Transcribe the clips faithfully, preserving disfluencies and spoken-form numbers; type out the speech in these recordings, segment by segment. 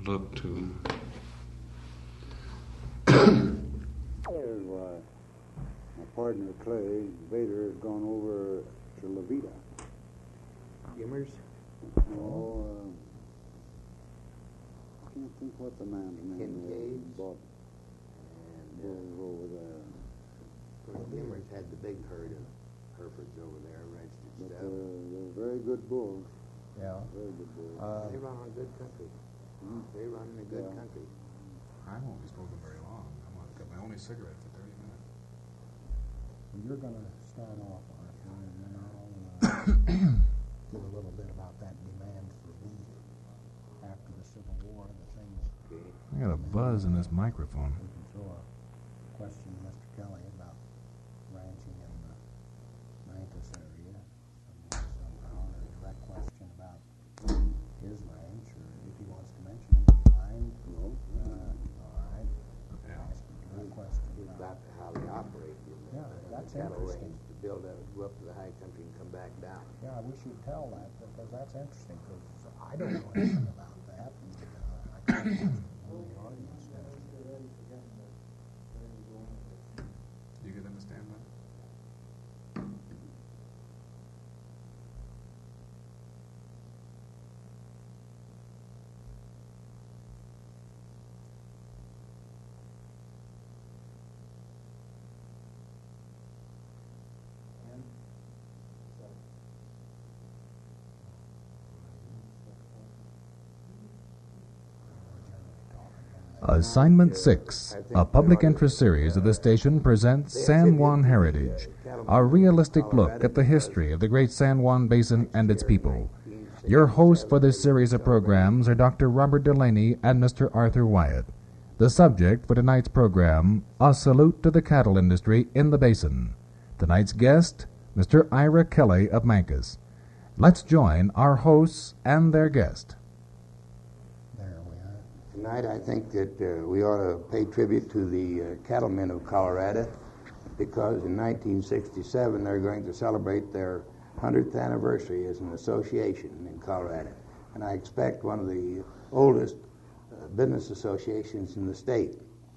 look to. There's uh, my partner Clay Vader has gone over to La Vida. Gimmers? Oh, uh, I can't think what the man's name Kincaid? is. Bought And bulls uh, over there. of course, Gimmers had the big herd of Herefords over there, registered But stuff. uh, they're very good bulls. Yeah. Very good bulls. Uh, They run on good country. Hmm. They run in a good Yeah. country. I've only spoken very long. I'm gonna got my only cigarette for thirty minutes. You're going to start off, Arthur, and then I'll uh, give a little bit about that demand for beef after the Civil War, the things. Okay. I got a buzz in this microphone. We can throw a question to Mister Kelly about ranching in the Mancos area somehow, or a direct question about his ranch, or if he wants to mention it, do you mind? No. Uh, all right. Yeah. Ask a direct question About about. how they operate in the, Yeah, in that's the cattle interesting. range to build up, go up to the high country and come back down. Yeah, I wish you'd tell that, because that's interesting, because I don't know anything about that, and uh, I can't imagine the audience does. You can understand that? Assignment six, a public interest series of the station, presents San Juan Heritage, a realistic look at the history of the great San Juan Basin and its people. Your hosts for this series of programs are Doctor Robert Delaney and Mister Arthur Wyatt. The subject for tonight's program, a salute to the cattle industry in the basin. Tonight's guest, Mister Ira Kelly of Mancos. Let's join our hosts and their guest. There we are. Tonight, I think that uh, we ought to pay tribute to the uh, cattlemen of Colorado, because in nineteen sixty-seven they're going to celebrate their hundredth anniversary as an association in Colorado. And I expect one of the oldest uh, business associations in the state.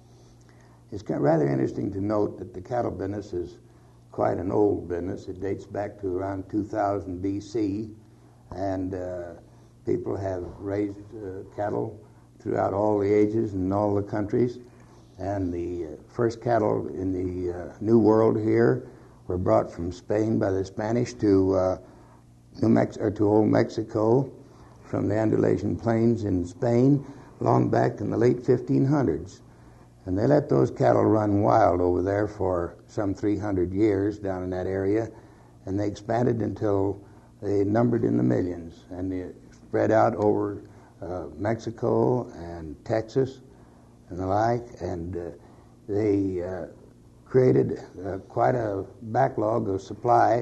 It's kind of rather interesting to note that the cattle business is quite an old business. It dates back to around two thousand B C, and uh, people have raised uh, cattle throughout all the ages and all the countries. And the uh, first cattle in the uh, New World here were brought from Spain by the Spanish to uh, New Mex- or to Old Mexico from the Andalusian Plains in Spain long back in the late fifteen hundreds. And they let those cattle run wild over there for some three hundred years down in that area, and they expanded until they numbered in the millions, and they spread out over uh, Mexico and Texas and the like, and uh, they uh, created uh, quite a backlog of supply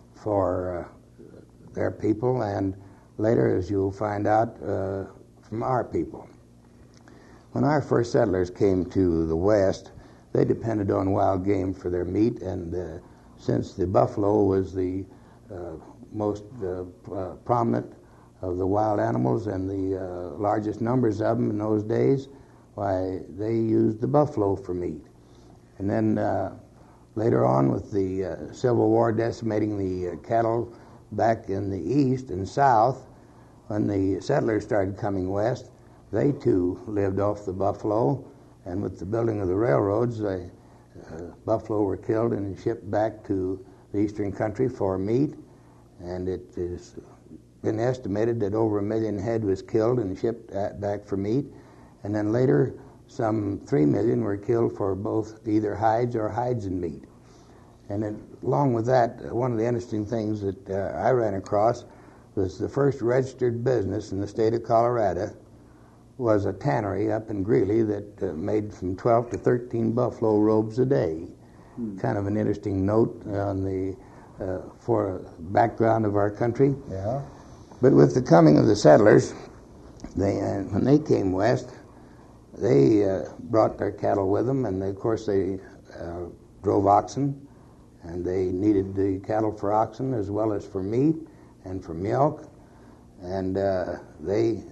for uh, their people, and later, as you'll find out, uh, from our people. When our first settlers came to the West, they depended on wild game for their meat, and uh, since the buffalo was the uh, most uh, uh, prominent of the wild animals and the uh, largest numbers of them in those days, why, they used the buffalo for meat. And then uh, later on, with the uh, Civil War decimating the uh, cattle back in the east and south, when the settlers started coming west, they too lived off the buffalo, and with the building of the railroads, the uh, buffalo were killed and shipped back to the eastern country for meat, and it has been estimated that over a million head was killed and shipped back for meat, and then later some three million were killed for both either hides or hides and meat. And then, along with that, one of the interesting things that uh, I ran across was the first registered business in the state of Colorado was a tannery up in Greeley that uh, made from twelve to thirteen buffalo robes a day. Hmm. Kind of an interesting note on the uh, for background of our country. Yeah. But with the coming of the settlers, they uh, when they came west, they uh, brought their cattle with them, and they, of course they uh, drove oxen, and they needed the cattle for oxen as well as for meat and for milk, and uh, they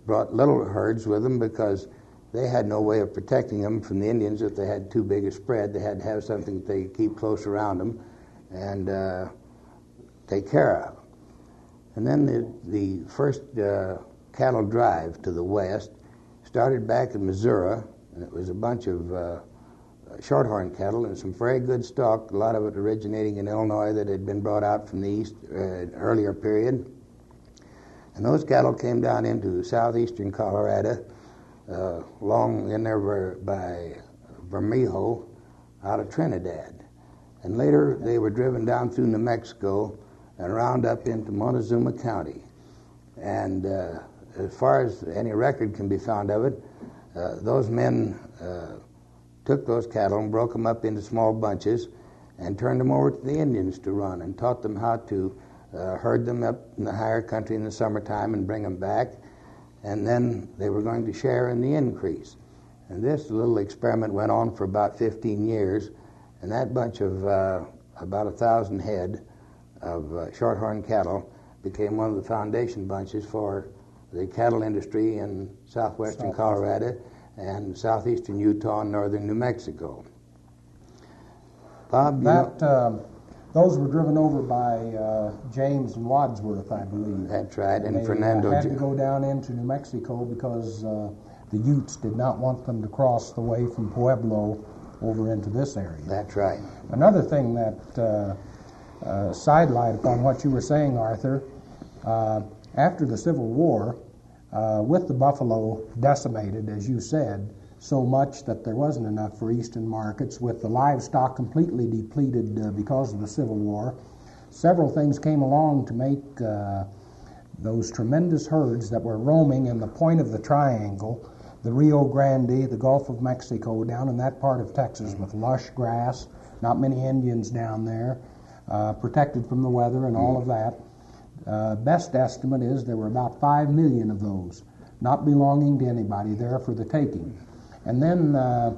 brought little herds with them because they had no way of protecting them from the Indians if they had too big a spread. They had to have something that they could keep close around them and uh, take care of. And then the, the first uh, cattle drive to the west started back in Missouri, and it was a bunch of uh, shorthorn cattle and some very good stock, a lot of it originating in Illinois that had been brought out from the east uh, earlier period. And those cattle came down into southeastern Colorado, uh, along in there by Vermejo, out of Trinidad. And later they were driven down through New Mexico and around up into Montezuma County. And uh, as far as any record can be found of it, uh, those men uh, took those cattle and broke them up into small bunches and turned them over to the Indians to run and taught them how to uh, herd them up in the higher country in the summertime and bring them back. And then they were going to share in the increase. And this little experiment went on for about fifteen years, and that bunch of uh, about a thousand head of uh, shorthorn cattle became one of the foundation bunches for the cattle industry in southwestern Colorado and southeastern Utah and northern New Mexico. Bob, that um, those were driven over by uh, James and Wadsworth, I believe. That's right, and they, Fernando. They uh, had to go down into New Mexico because uh, the Utes did not want them to cross the way from Pueblo over into this area. That's right. Another thing that uh, uh, sidelight upon what you were saying, Arthur, uh, after the Civil War, uh, with the buffalo decimated, as you said, so much that there wasn't enough for eastern markets, with the livestock completely depleted uh, because of the Civil War, several things came along to make uh, those tremendous herds that were roaming in the point of the triangle, the Rio Grande, the Gulf of Mexico, down in that part of Texas with lush grass, not many Indians down there, uh, protected from the weather and all of that. Uh, best estimate is there were about five million of those, not belonging to anybody, there for the taking. And then uh,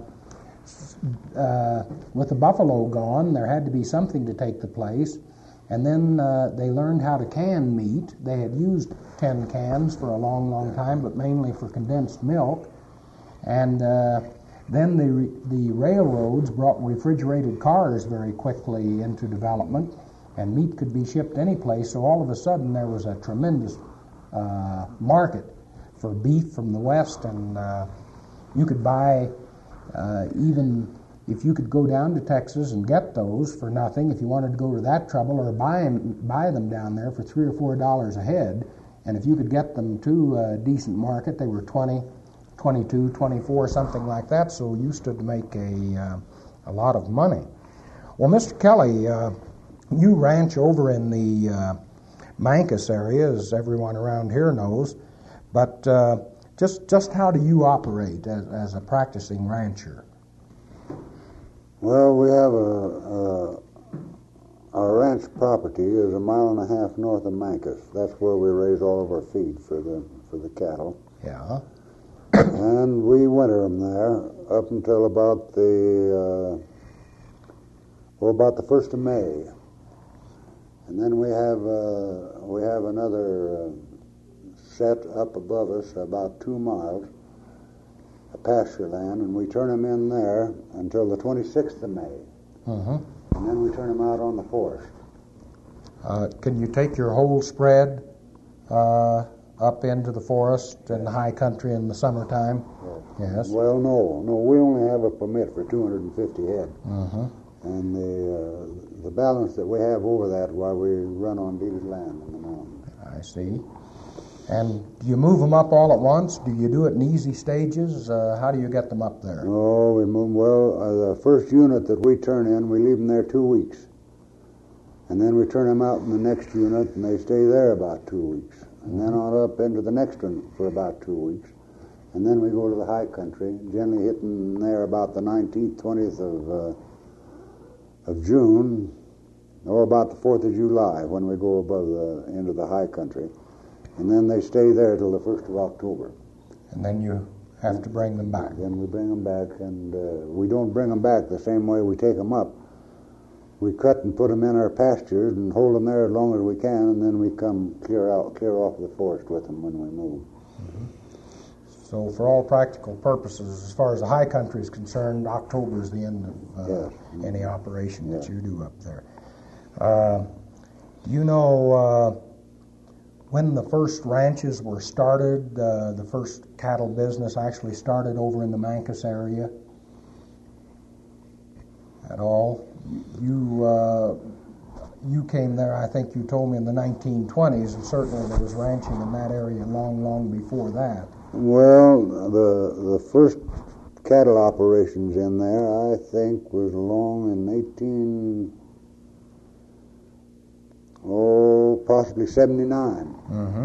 uh, with the buffalo gone, there had to be something to take the place. And then uh, they learned how to can meat. They had used tin cans for a long, long time, but mainly for condensed milk. And uh, then the, re- the railroads brought refrigerated cars very quickly into development, and meat could be shipped any place. So all of a sudden there was a tremendous uh, market for beef from the West, and uh, you could buy, uh, even if you could go down to Texas and get those for nothing, if you wanted to go to that trouble, or buy, buy them down there for three or four dollars a head, and if you could get them to a decent market, they were twenty, twenty-two, twenty-four, something like that, so you stood to make a, uh, a lot of money. Well, Mister Kelly, uh, you ranch over in the uh, Mancos area, as everyone around here knows, but uh, Just just how do you operate as, as a practicing rancher? Well, we have a, a our ranch property is a mile and a half north of Mancos. That's where we raise all of our feed for the for the cattle. Yeah. And we winter them there up until about the uh, well about the first of May, and then we have uh, we have another. Uh, set up above us about two miles, a pasture land, and we turn them in there until the twenty-sixth of May. Uh-huh. And then we turn them out on the forest. Uh, can you take your whole spread uh, up into the forest and the high country in the summertime? Yes. Yes. Well, no. No, we only have a permit for two hundred fifty head. Uh-huh. And the uh, the balance that we have over that while we run on deeded land in the mountain. I see. And do you move them up all at once? Do you do it in easy stages? Uh, how do you get them up there? No, we move, well, uh, the first unit that we turn in, we leave them there two weeks. And then we turn them out in the next unit, and they stay there about two weeks. And then on up into the next one for about two weeks. And then we go to the high country, generally hitting there about the nineteenth, twentieth of, uh, of June, or about the fourth of July when we go above the into the high country. And then they stay there till the first of October. And then you have to bring them back. Then we bring them back, and uh, we don't bring them back the same way we take them up. We cut and put them in our pastures and hold them there as long as we can, and then we come clear out, clear off the forest with them when we move. Mm-hmm. So for all practical purposes, as far as the high country is concerned, October is the end of uh, Yes. any operation that Yeah. you do up there. Uh, do you know uh, when the first ranches were started, uh, the first cattle business actually started over in the Mancos area at all? You uh, you came there, I think you told me, in the nineteen twenties, and certainly there was ranching in that area long, long before that. Well, the the first cattle operations in there, I think, was along in eighteen, oh, possibly seventy-nine. Mm-hmm.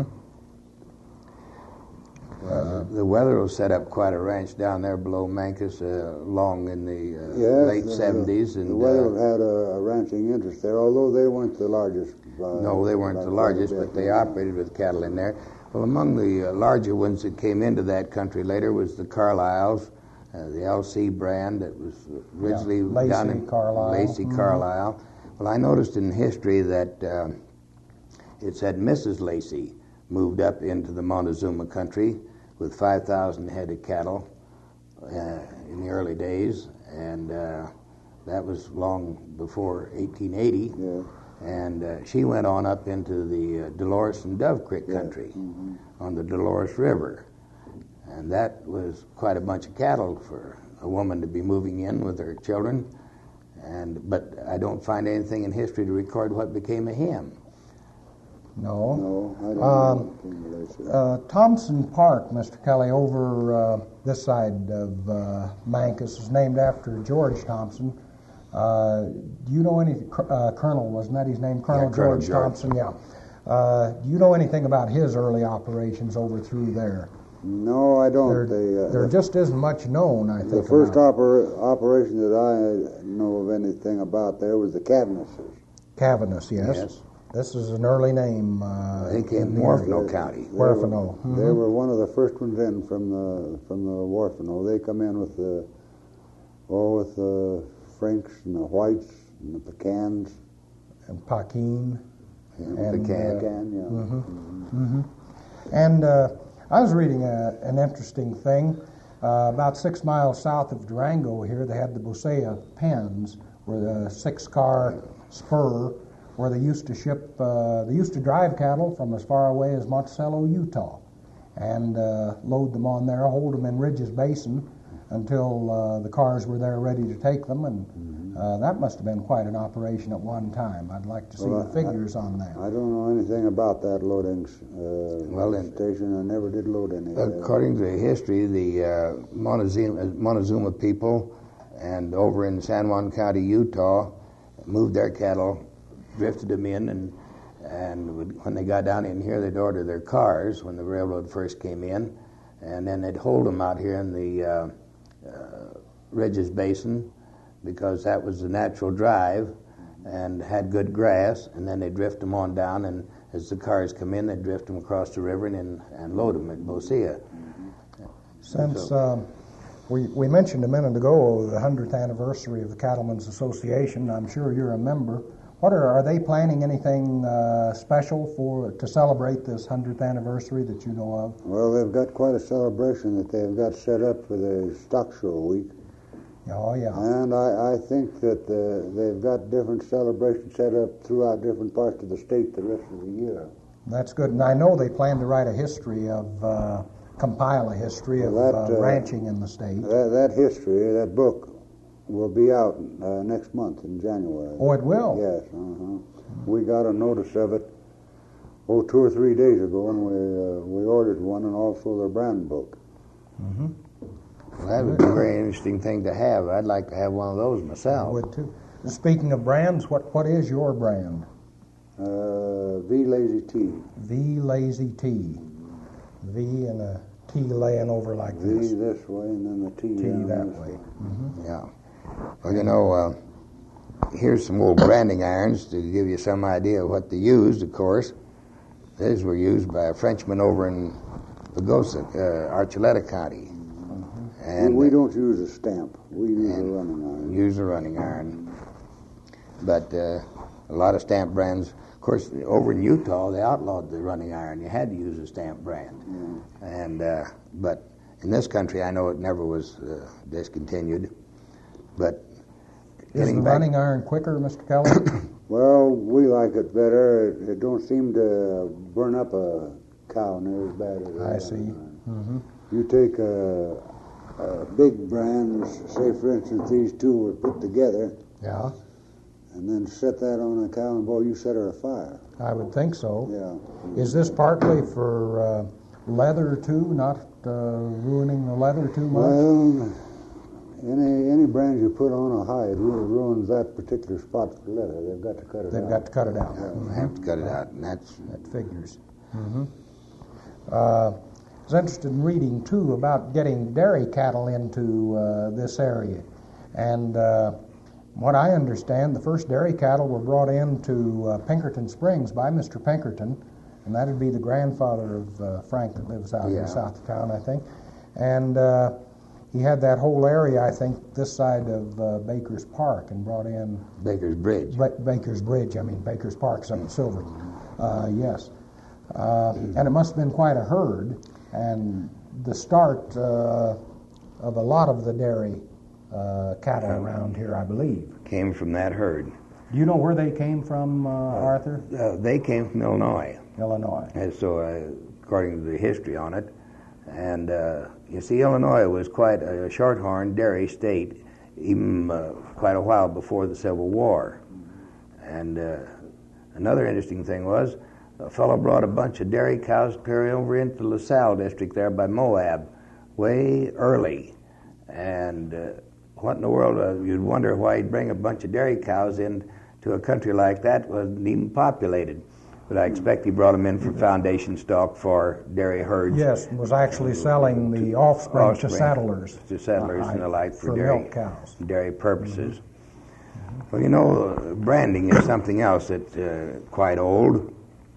Uh, the weather will set up quite a ranch down there below Mancos, uh, long in the uh, Yes, late the- seventies. The, And the Weather uh, had a, a ranching interest there, although they weren't the largest. Uh, no, they weren't by the quite a largest, bit. but they operated with cattle in there. Well, among the uh, larger ones that came into that country later was the Carlisles, uh, the L C brand that was originally Yeah, Lacey down in Carlisle. Lacey Mhm. Carlisle. Well, I noticed in history that uh, it said Missus Lacey moved up into the Montezuma country with five thousand head of cattle uh, in the early days, and uh, that was long before eighteen eighty. Yeah. And uh, she went on up into the uh, Dolores and Dove Creek country Mm-hmm. on the Dolores River. And that was quite a bunch of cattle for a woman to be moving in with her children. And But I don't find anything in history to record what became of him. No. No, I don't Um, know anything like that. Uh, Thompson Park, Mister Kelly, over uh, this side of uh, Mancos, is named after George Thompson. Uh, do you know any, uh, Colonel, wasn't that his name? Colonel Yeah, Colonel George, George. Thompson, yeah. Uh, do you know anything about his early operations over through there? No, I don't. There, They, uh, there just isn't much known, I think. the first about oper- operation that I know of anything about there was the Cavanesses. Cavaness, yes. Yes. This is an early name. Uh, They came in from the Orfano area. County. They were- Orfano. They Mhm. were one of the first ones in from the from the Orfano. They come in with the oh with the Franks and the Whites and the Pecans. And Paquin. And And, Pecan. uh, Pecan, yeah. hmm And uh, I was reading a, an interesting thing. Uh, about six miles south of Durango here, they had the Bosea pens, where the six-car spur, where they used to ship, uh, they used to drive cattle from as far away as Monticello, Utah, and uh, load them on there, hold them in Ridges Basin until uh, the cars were there ready to take them, and uh, that must have been quite an operation at one time. I'd like to see Well, the I- figures on that. I don't know anything about that loading uh, Well, then- station. I never did load any. there. According to history, the uh, Montezuma, Montezuma people and over in San Juan County, Utah, moved their cattle, drifted them in, and and would, when they got down in here, they'd order their cars when the railroad first came in, and then they'd hold them out here in the uh, uh, Ridges Basin because that was the natural drive and had good grass, and then they'd drift them on down, and as the cars come in, they'd drift them across the river and, in, and load them at Bosea. Since So- um, we, we mentioned a minute ago the hundredth anniversary of the Cattlemen's Association, I'm sure you're a member. What are, are they planning anything uh, special for to celebrate this hundredth anniversary that you know of? Well, they've got quite a celebration that they've got set up for the stock show week. Oh, yeah. And I, I think that uh, they've got different celebrations set up throughout different parts of the state the rest of the year. That's good. And I know they plan to write a history of, uh, compile a history of Well, that, uh, uh, ranching in the state. That, that history, that book, will be out uh, next month in January. Oh, it will? Yes, uh-huh. We got a notice of it, oh, two or three days ago, and we uh, we ordered one and also their brand book. Mm-hmm. Well, that would be a very interesting thing to have. I'd like to have one of those I myself. would too. Speaking of brands, what, what is your brand? Uh, V Lazy T. V Lazy T. V and a T laying over like V this. this way and then the T, T down that this way. Yeah. Well, you know, uh, here's some old branding irons to give you some idea of what they used, of course. These were used by a Frenchman over in Pagosa, uh, Archuleta County. And we, we don't use a stamp. We use a and running iron. use a running iron. But uh, a lot of stamp brands, of course, over in Utah, they outlawed the running iron. You had to use a stamp brand. Yeah. And uh, but In this country, I know it never was uh, discontinued, but Is getting the back, running iron quicker, Mister Kelly? Well, we like it better. It, it don't seem to burn up a cow near as bad as I that. see. Mm-hmm. You take a, a big brand, say for instance these two were put together, Yeah, and then set that on a cow, and boy, you set her afire. I would think so. Yeah. Is this partly for uh, leather too, not uh, ruining the leather too much? Well, any any brand you put on a hide really ruins that particular spot for leather. They've got to cut it They've out. got to cut it out. I have to cut it out, and that's That figures. Mm-hmm. Uh, I was interested in reading too about getting dairy cattle into uh, this area, and uh, what I understand, the first dairy cattle were brought into uh, Pinkerton Springs by Mister Pinkerton, and that would be the grandfather of uh, Frank that lives out Yeah. in south of town, I think. And uh, he had that whole area, I think, this side of uh, Baker's Park, and brought in Baker's Bridge. Ba- Baker's Bridge. I mean, Baker's Park's up in Silver. Uh, yes, uh, and it must have been quite a herd, and the start uh, of a lot of the dairy uh, cattle around here, I believe. Came from that herd. Do you know where they came from, uh, Arthur? Uh, they came from Illinois, Illinois. and so uh, according to the history on it, and uh, you see, Illinois was quite a shorthorn dairy state, even uh, quite a while before the Civil War. And uh, another interesting thing was, a fellow brought a bunch of dairy cows clear over into the LaSalle district there by Moab, way early. And uh, what in the world, uh, you'd wonder why he'd bring a bunch of dairy cows in to a country like that wasn't even populated. But I expect he brought them in for foundation stock for dairy herds. Yes, was actually selling the offspring, Offspring to settlers. to settlers Uh, and the like for, for dairy milk cows. dairy purposes. Well, you know, uh, branding is something else that's uh, quite old.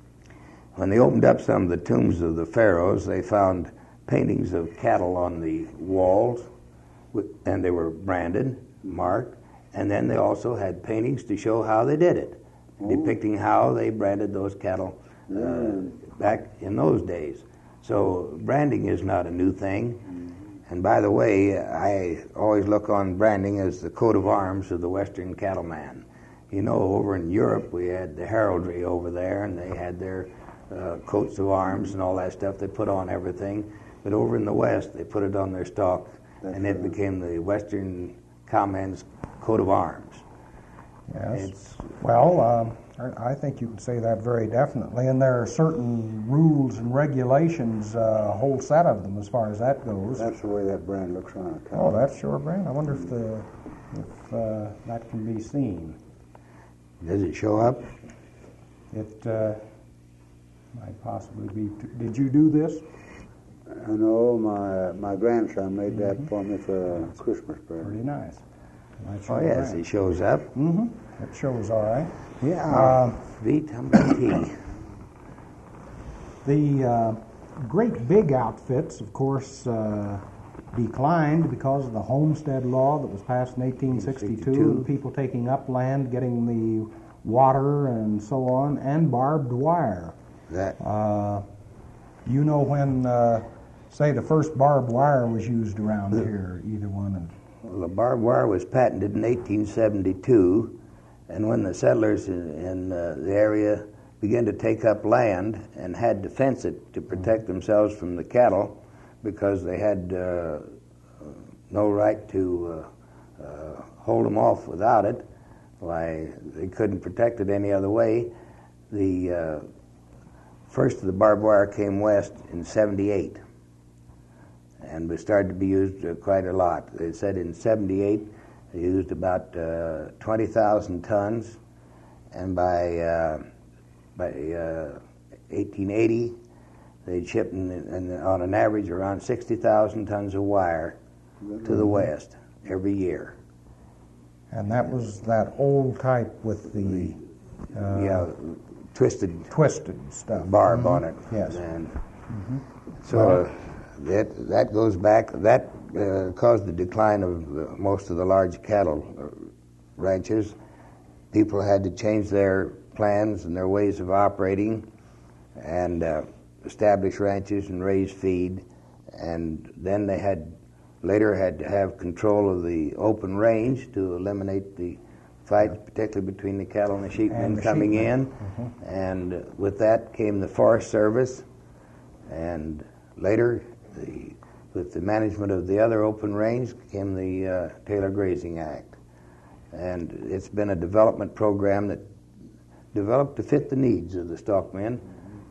When they opened up some of the tombs of the pharaohs, they found paintings of cattle on the walls, with, and they were branded, marked, and then they also had paintings to show how they did it, depicting how they branded those cattle uh, back in those days. So branding is not a new thing. And by the way, I always look on branding as the coat of arms of the Western cattleman. You know, over in Europe, we had the heraldry over there, and they had their uh, coats of arms and all that stuff they put on everything. But over in the West, they put it on their stock, That's and it right. became the Western cowman's coat of arms. Yes. It's, Well, um, I I think you can say that very definitely, and there are certain rules and regulations, uh, a whole set of them as far as that goes. That's the way that brand looks on a cow. Oh, that's sure, Brand. I wonder if the if uh, that can be seen. does it show up? It uh, might possibly be. T- Did you do this? I know my my grandson made that for me for a Christmas present. Pretty nice. Might show Oh, yes, Brand. it shows up. Mm-hmm. It shows all right. Yeah. Um, Vitamin T. The uh, great big outfits, of course, uh, declined because of the Homestead Law that was passed in eighteen sixty-two, sixty-two. and people taking up land, getting the water and so on, and barbed wire. That Uh, you know when, uh, say, the first barbed wire was used around here, either one? And Well, the barbed wire was patented in eighteen seventy-two, and when the settlers in, in uh, the area began to take up land and had to fence it to protect themselves from the cattle because they had uh, no right to uh, uh, hold them off without it, why, they couldn't protect it any other way. The uh, first of the barbed wire came west in seventy-eight. And was started to be used uh, quite a lot. They said in seventy-eight they used about uh, twenty thousand tons, and by uh, by uh, eighteen eighty they shipped in, in, on an average around sixty thousand tons of wire to the west every year. and that was that old type with the uh, yeah, twisted twisted stuff. barb Mhm. on it. Yes. And so uh, that that goes back. That uh, caused the decline of uh, most of the large cattle uh, ranches. People had to change their plans and their ways of operating, and uh, establish ranches and raise feed. and then they had later had to have control of the open range to eliminate the fights, particularly between the cattle and the sheepmen And the coming sheepmen. in. Mhm. And with that came the Forest Service, and later, the, with the management of the other open range, came the uh, Taylor Grazing Act. And it's been a development program that developed to fit the needs of the stockmen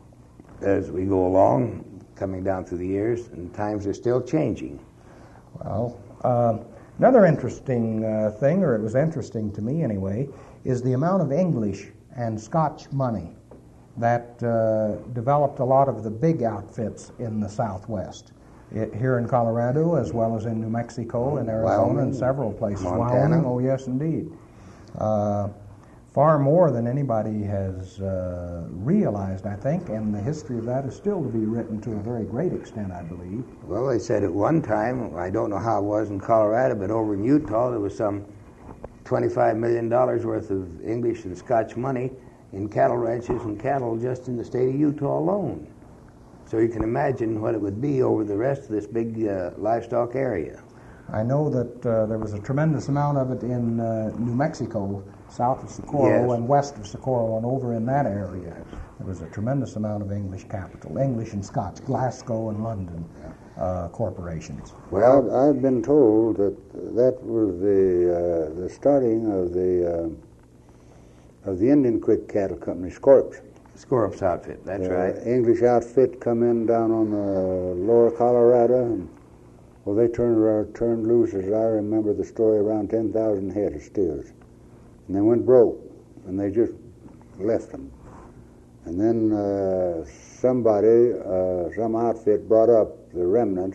as we go along, coming down through the years, and times are still changing. Well, um, another interesting uh, thing, or it was interesting to me anyway, is the amount of English and Scotch money that uh, developed a lot of the big outfits in the Southwest. It, here in Colorado, as well as in New Mexico and Arizona Wyoming, and several places. Montana. Wyoming, oh yes, indeed. Uh, far more than anybody has uh, realized, I think, and the history of that is still to be written to a very great extent, I believe. Well, they said at one time, I don't know how it was in Colorado, but over in Utah, there was some twenty-five million dollars worth of English and Scotch money in cattle ranches and cattle just in the state of Utah alone. So you can imagine what it would be over the rest of this big uh, livestock area. I know that uh, there was a tremendous amount of it in uh, New Mexico, south of Socorro Yes. and west of Socorro, and over in that area. There was a tremendous amount of English capital, English and Scotch, Glasgow and London uh, corporations. Well, I've, I've been told that that was the uh, the starting of the uh, of the Indian Creek Cattle Company, Scorps. Scorup's outfit, that's The right. English outfit come in down on the lower Colorado, and well, they turned around, turned loose, as I remember the story, around ten thousand head of steers, and they went broke, and they just left them. And then uh, somebody, uh, some outfit, brought up the remnants,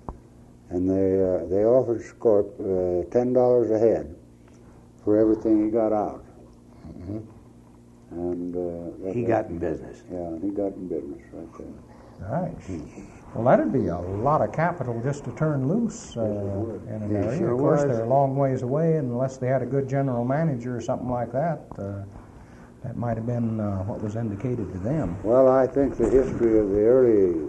and they uh, they offered Scorp uh, ten dollars a head for everything he got out. Mm-hmm. And uh, that- He got in business. yeah, he got in business right there. Right. Well, that'd be a lot of capital just to turn loose uh, in an It area. sure of course, was. they're a long ways away, and unless they had a good general manager or something like that, uh, that might have been uh, what was indicated to them. Well, I think the history of the early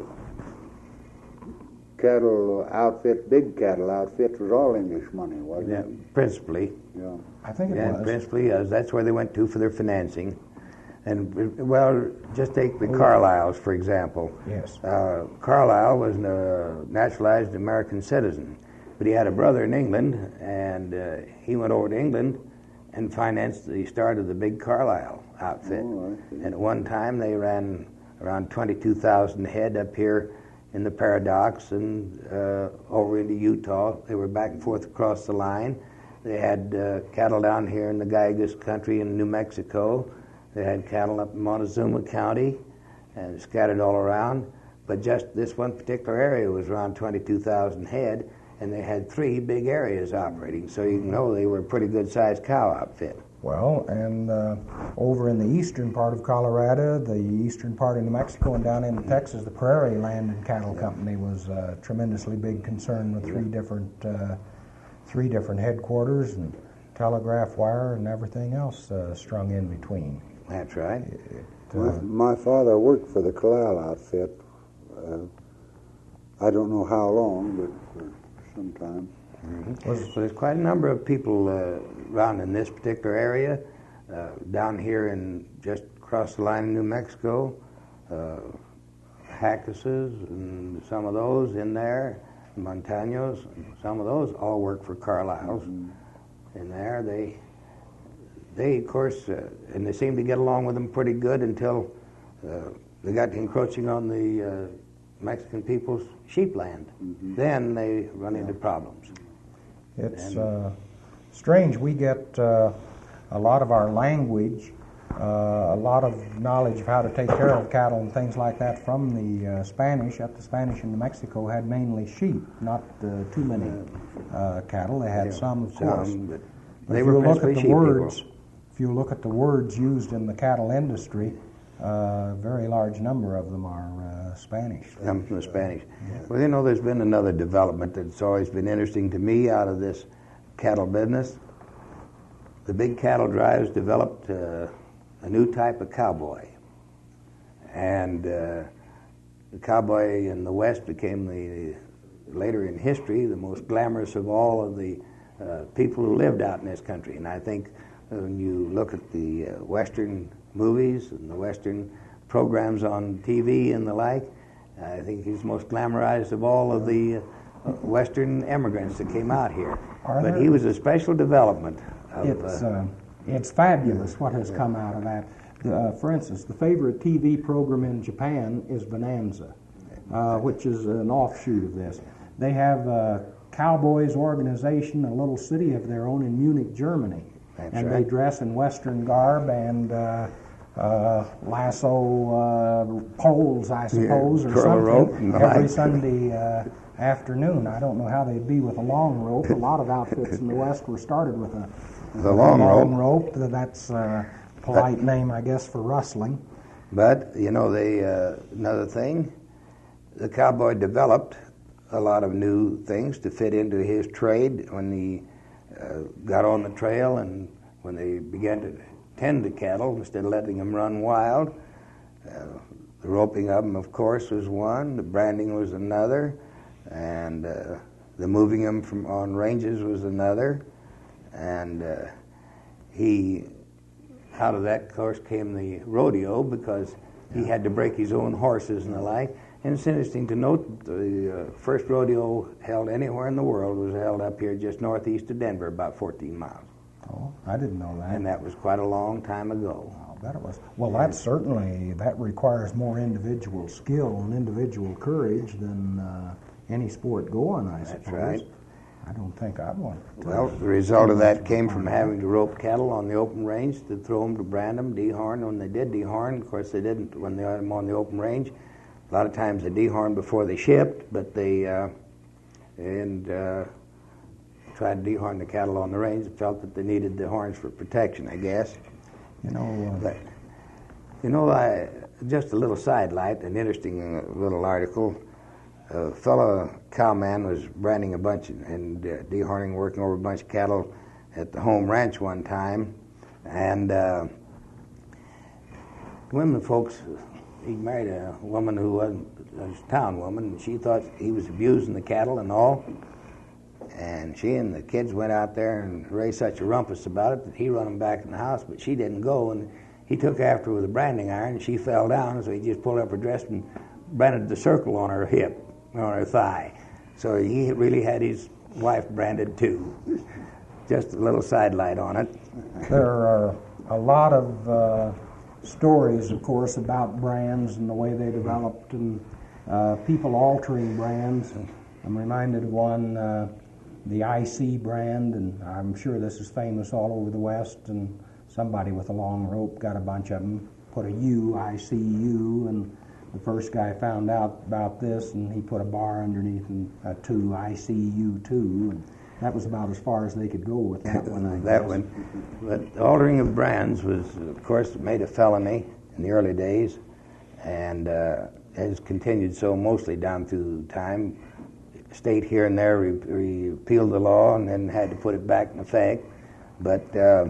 cattle outfit, big cattle outfit, was all English money, wasn't Yeah, it? principally. Yeah. I think it Yeah, was. principally, uh, that's where they went to for their financing. And, well, just take the Carlyles, for example. Yes. Uh, Carlyle was a naturalized American citizen, but he had a brother in England, and uh, he went over to England and financed the start of the big Carlyle outfit. Oh, I see. And at one time, they ran around twenty-two thousand head up here in the Paradox and uh, over into Utah. They were back and forth across the line. They had uh, cattle down here in the Guygus country in New Mexico. They had cattle up in Montezuma County and scattered all around. But just this one particular area was around twenty-two thousand head, and they had three big areas operating. So you know they were a pretty good-sized cow outfit. Well, and uh, over in the eastern part of Colorado, the eastern part of New Mexico, and down into Texas, the Prairie Land and Cattle Company was a tremendously big concern with three different uh, three different headquarters and telegraph wire and everything else uh, strung in between. That's right. My, my father worked for the Kalal outfit. Uh, I don't know how long, but for some time. Mm-hmm. Well, there's quite a number of people uh, around in this particular area, uh, down here and just across the line in New Mexico, uh, Hackuses and some of those in there, Montaños, some of those all work for Carlyle's. Mm-hmm. In there, they, they of course, uh, and they seem to get along with them pretty good until uh, they got to encroaching on the uh, Mexican people's sheep land. Mm-hmm. Then they run into problems. It's uh, strange. We get uh, a lot of our language, uh, a lot of knowledge of how to take care of cattle and things like that from the uh, Spanish. Up the Spanish in New Mexico had mainly sheep, not uh, too many uh, cattle. They had Yeah, some, of some, course. but But they if were you look principally at the sheep words, people. if you look at the words used in the cattle industry, uh, a very large number of them are uh, Spanish. Come from the Spanish. Well, you know, there's been another development that's always been interesting to me out of this cattle business. The big cattle drives developed uh, a new type of cowboy. And uh, the cowboy in the West became the, later in history, the most glamorous of all of the uh, people who lived out in this country. And I think when you look at the uh, Western movies and the Western programs on T V and the like, I think he's most glamorized of all of the uh, Western immigrants that came out here. Are but there? he was a special development of... It's, uh, uh, it's fabulous what has come out of that. Uh, for instance, the favorite T V program in Japan is Bonanza, uh, which is an offshoot of this. They have a Cowboys organization, a little city of their own in Munich, Germany. That's and right. they dress in Western garb and uh, uh, lasso uh, poles, I suppose, Yeah, or curl a rope something, and the every like. Sunday uh, afternoon. I don't know how they'd be with a long rope. A lot of outfits in the West were started with a, The long long rope. rope. That's a polite name, I guess, for rustling. But, you know, they, uh, another thing, the cowboy developed a lot of new things to fit into his trade when he uh, got on the trail and when they began to tend the cattle instead of letting them run wild. Uh, the roping of them, of course, was one. The branding was another. And uh, the moving them from on ranges was another. And uh, he, out of that, of course, came the rodeo because he had to break his own horses and the like. And it's interesting to note the uh, first rodeo held anywhere in the world was held up here just northeast of Denver, about fourteen miles. Oh, I didn't know that. And that was quite a long time ago. I'll bet it was. Well, that certainly, that requires more individual skill and individual courage than uh, any sport going, I suppose. That's right. I don't think I'd want to. Well, the result of that came from having to rope cattle on the open range to throw them to brand them, dehorn. When they did dehorn, of course they didn't when they had them on the open range. A lot of times they dehorned before they shipped, but they uh, and uh, tried to dehorn the cattle on the range and felt that they needed the horns for protection, I guess. You know, uh, But, you know, I, just a little sidelight, an interesting uh, little article. A fellow cowman was branding a bunch of, and uh, dehorning, working over a bunch of cattle at the home ranch one time, and uh, women folks, he married a woman who wasn't a town woman, and she thought he was abusing the cattle and all, and she and the kids went out there and raised such a rumpus about it that he run them back in the house, but she didn't go, and he took after her with a branding iron, and she fell down, so he just pulled up her dress and branded the circle on her hip, on her thigh. So he really had his wife branded too. Just a little sidelight on it. there are a lot of uh, stories, of course, about brands and the way they developed and uh, people altering brands. I'm reminded of one, uh, the I C brand, and I'm sure this is famous all over the West, and somebody with a long rope got a bunch of them, put a U, I C U, and the first guy found out about this, and he put a bar underneath and a two, I C U two, and that was about as far as they could go with that one, I that guess. one. But the altering of brands was, of course, made a felony in the early days, and uh, has continued so mostly down through time. State here and there re- repealed the law and then had to put it back in effect. But uh,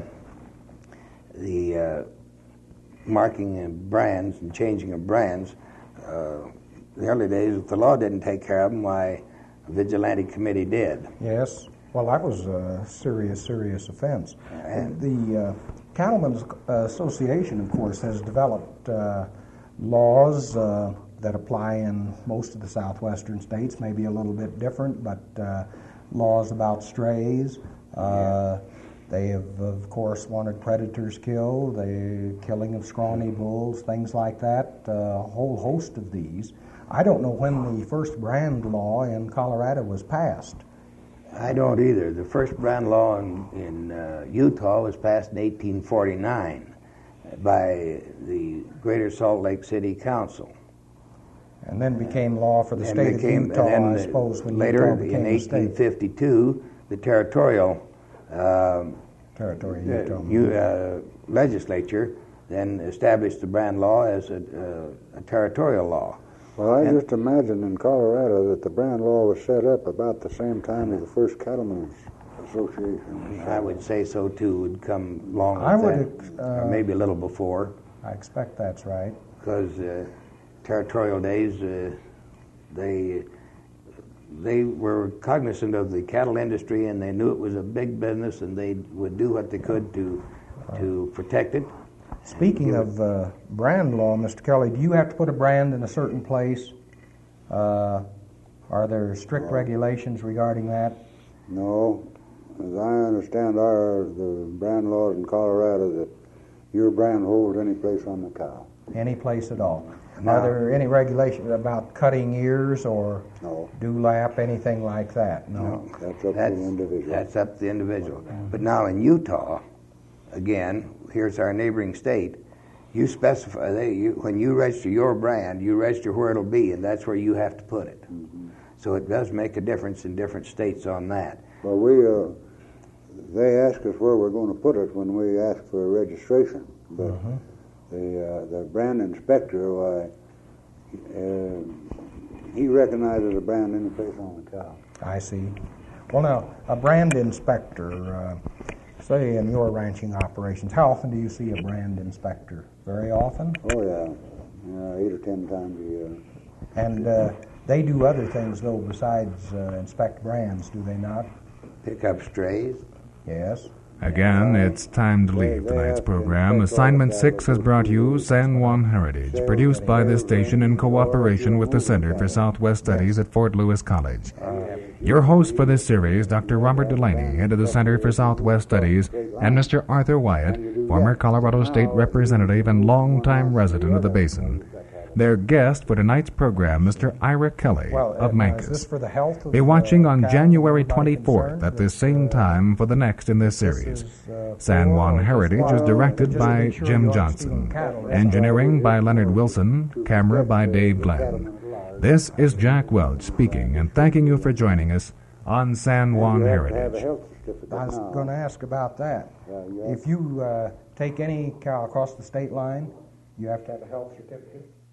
the uh, marking of brands and changing of brands, uh, in the early days, if the law didn't take care of them, why a vigilante committee did. Yes. Well, that was a serious, serious offense. And The uh, Cattlemen's Association, of course, has developed uh, laws uh, that apply in most of the southwestern states, maybe a little bit different, but uh, laws about strays. Uh, They have, of course, wanted predators killed, the killing of scrawny bulls, things like that, uh, a whole host of these. I don't know when the first brand law in Colorado was passed. I don't either. The first brand law in, in uh, Utah was passed in eighteen forty-nine by the Greater Salt Lake City Council. And then became law for the And state became- of Utah, and then I suppose, when later, Utah became in a eighteen state. fifty-two, the territorial um, Territory of uh, Utah. U- uh, legislature then established the brand law as a, uh, a territorial law. Well, I And- just imagine in Colorado that the brand law was set up about the same time as the first Cattlemen's Association. I would say so too, would come along with I would, that, uh, or maybe a little before, I expect that's right. because uh, territorial days, uh, they they were cognizant of the cattle industry, and they knew it was a big business, and they would do what they could to to protect it. Speaking of uh, brand law, Mister Kelly, do you have to put a brand in a certain place? Uh, are there strict regulations regarding that? No. As I understand our the brand laws in Colorado, that your brand holds any place on the cow. Any place at all? No. Are there any regulations about cutting ears or No. dewlap, anything like that? No, That's up that's, to the individual. That's up to the individual. But now in Utah, again, here's our neighboring state. You specify they you, when you register your brand, you register where it'll be, and that's where you have to put it. Mm-hmm. So it does make a difference in different states on that. Well, we, uh, they ask us where we're going to put it when we ask for a registration. But Mhm. the uh, the brand inspector, why, uh, he recognizes a brand any place on the cow. I see. Well, now, a brand inspector, uh, say in your ranching operations, how often do you see a brand inspector? Very often? Oh yeah, yeah, eight or ten times a year. And uh, they do other things, though, besides uh, inspect brands, do they not? Pick up strays. Yes. Again, it's time to leave tonight's program. Assignment six has brought you San Juan Heritage, produced by this station in cooperation with the Center for Southwest Studies at Fort Lewis College. Your host for this series, Doctor Robert Delaney, head of the Center for Southwest Studies, and Mister Arthur Wyatt, former Colorado State Representative and longtime resident of the Basin. Their guest for tonight's program, Mister Ira Kelly Well, of uh, is this Mancos. for the health of Be watching uh, on cows? January Anybody twenty-fourth concerned at the that, same uh, time for the next in this this series. is, uh, San for Juan or Heritage just is for- directed just to by be sure Jim you aren't Johnson. stealing cattle. Engineering by Leonard Wilson. Camera by Dave Glenn. This is Jack Welch speaking and thanking you for joining us on San Juan You have to have a Heritage. health certificate I was now. going to ask about that. Yeah, you have- If you uh, take any cow across the state line, you have to have a health certificate?